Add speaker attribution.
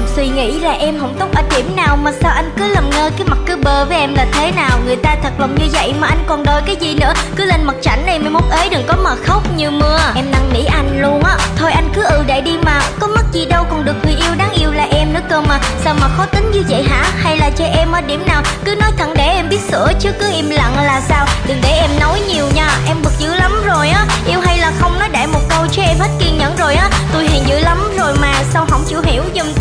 Speaker 1: suy nghĩ là em không tốt ở điểm nào, mà sao anh cứ làm ngơ, cái mặt cứ bơ với em là thế nào? Người ta thật lòng như vậy mà anh còn đòi cái gì nữa? Cứ lên mặt chảnh này mai mốt ế đừng có mà khóc như mưa. Em năn nỉ anh luôn á, thôi anh cứ đại đi mà, có mất gì đâu, còn được người yêu đáng yêu là em nữa cơ mà. Sao mà khó tính như vậy hả? Hay là chơi em ở điểm nào? Cứ nói thẳng để em biết sửa chứ cứ im lặng là sao? Đừng để em nói nhiều nha, em bực dữ lắm rồi á. Yêu hay là không nói đại một câu chứ em hết kiên nhẫn rồi á. Tôi hiền dữ lắm rồi mà sao không chịu hiểu giùm